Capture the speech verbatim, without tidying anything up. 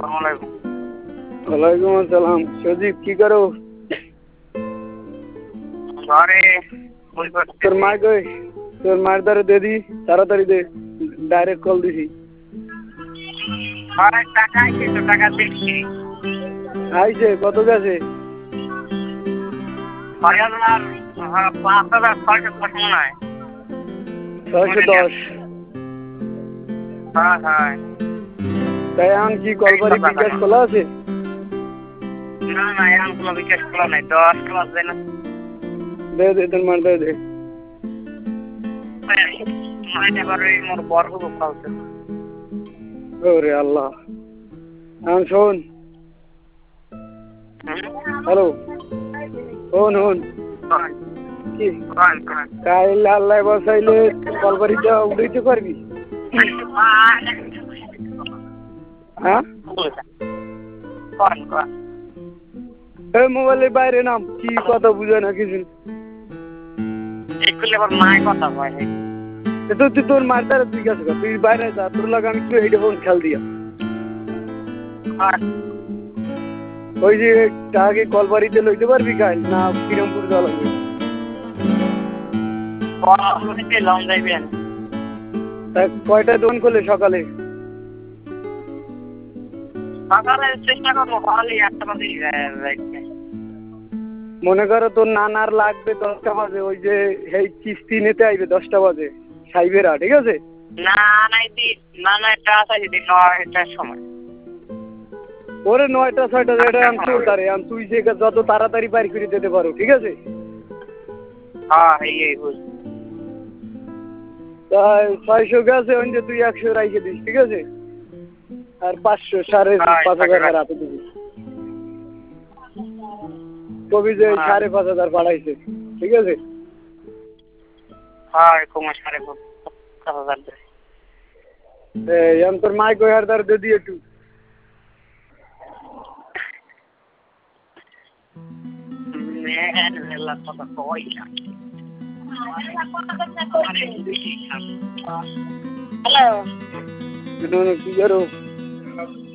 वालेकुम अस्सलाम। सजीब की करो? ঘরে তোর মা কই? তোর মার দ্বারা দে দি, তাড়াতাড়ি দে, ডাইরেক্ট কল দিছি। ঘরে টাকা আইছে তো টাকা দেখছি। আইছে কত গেছে? ছয় হাজার পাঁচ হাজার ছয়শো দশ মনে হয়। ছয়শো দশ। হ্যাঁ হ্যাঁ। তাই এখন কি কলবাড়ি বিকাশ খোলা আছে? না না এখন কোনো বিকাশ খোলা নাই, দশ ক্লাস দেয় না। দে দে তোর মার দে দে। মাইনে আবার ওই মোর বড় হবো খাওয়াতে। ওরে আল্লাহ। এখন শোন, হ্যালো, শোন শোন কি কাইল আল্লাহ বসাইলে কলবাড়িটা উঠাইতে পারবি? হ্যাঁ এই মোবাইলের বাইরে নাম, কি কথা বুঝে না কিছু। মায়ের কথা কয় তো তুই তোর মার দ্বারা তুই গেছে তুই বাইরে যা, তোর লাগে আমি একটু এইটা ফোন খেয়াল দিয়া ওই যে টাকে কলবাড়িতে লইতে পারবি কাল না কিরমপুর যাওয়া লাগবে? লং যাইবেন কয়টায় দোকান খোলে সকালে? সকালে চেষ্টা করবো ভালো একটা বাজে যাইতে। মনে করো তোর নানার লাগবে দশটা বাজে, ওই যে এই কিস্তি নিতে আইবে দশটা বাজে সাইবেরা, ঠিক আছে? না নাই দি না না এটা আছে যদি নয়টার সময়। ওরে নয়টা ছয়টা যেটা আমি তোর তারে আমি তুই যে যত তাড়াতাড়ি বাইর করে দিতে পারো, ঠিক আছে? হ্যাঁ এই এই বুঝ তাই ছয়শো গেছে ওই তুই একশো রাইখে দিস, ঠিক আছে? আর পাঁচশো সাড়ে পাঁচ হাজার হাতে দিবি, কবি যে সাড়ে পাঁচ হাজার বাড়াইছে, ঠিক আছে? হ্যাঁ কমে সাড়ে পাঁচ হাজার দেয়। এই তোর মাইক ওই হার দ্বার দিয়ে দিয়ে একটু হ্যালো কি করো?